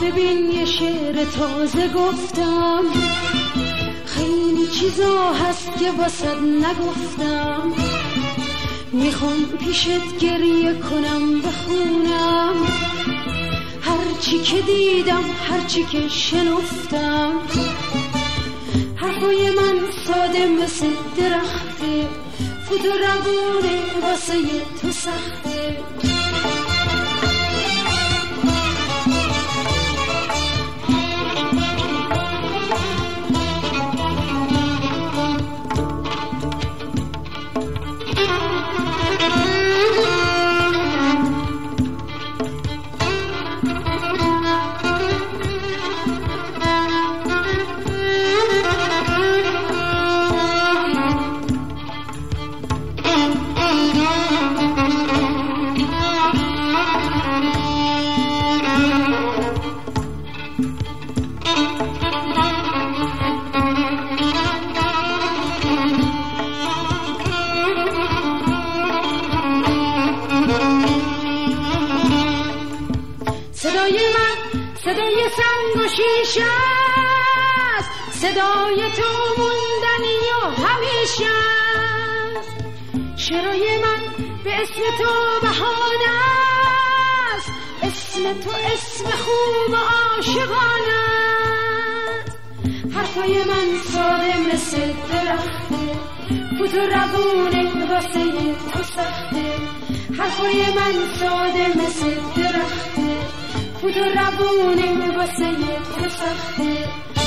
ببین یه شعر تازه گفتم، خیلی چیزا هست که واسد نگفتم. میخوام پیشت گریه کنم بخونم هرچی که دیدم، هرچی که شنفتم. حرفای من ساده مثل درخته، فوت و روونه واسه تو سخته. صدای من صدای سنگ و شیشه است، صدای تو موندنی و همیشه است. شعرهای من به اسم تو بهانه است، اسم تو اسم خوب و عاشقانه است. حرفای من ساده مثل درخته، فوت و روونه واسه تو سخته. حرفای من ساده مثل درخته، فوت و روونه واسه تو سخته.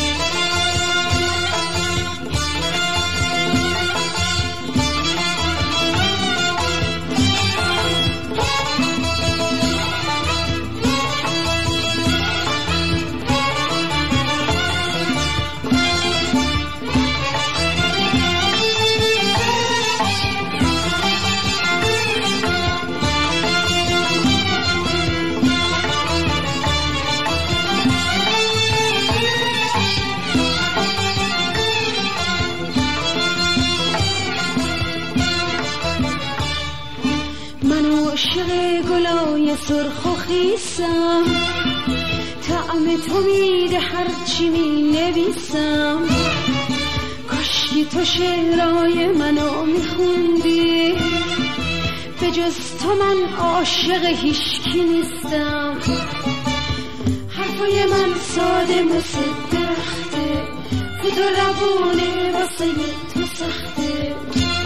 من عاشق گلای سرخ و خیسم، طعم تو میده هرچی می نویسم. کاشکی تو شعرهای منو میخوندی، به جز تو من عاشق هیچکی نیستم. حرفای من ساده مثل درخته، فوت و روونه واسه تو سخته.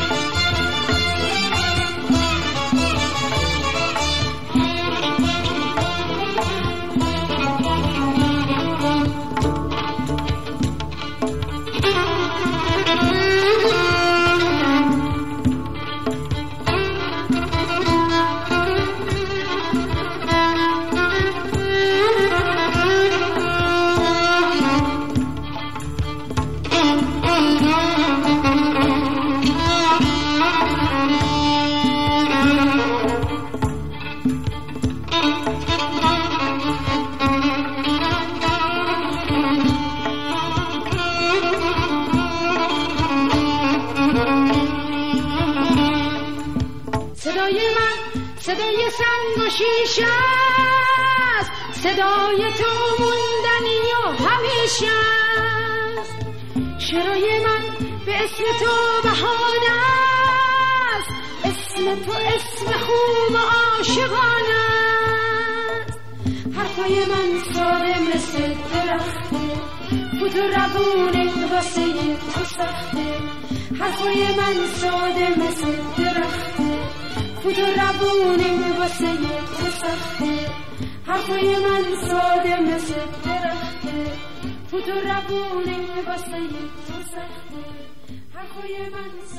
صدای من صدای سنگ و شیشه است، صدای تو موندنی و همیشه است. شعرهای من به اسم تو بهانه است، اسم تو اسم خوب و عاشقانه است. حرفای من ساده مثل درخته، فوت و روونه واسه تو سخته. حرفای من ساده مثل درخته، فوت و روونه واسه تو سخته. حرفای من ساده مثل درخته، فوت و روونه واسه تو سخته. حرفای من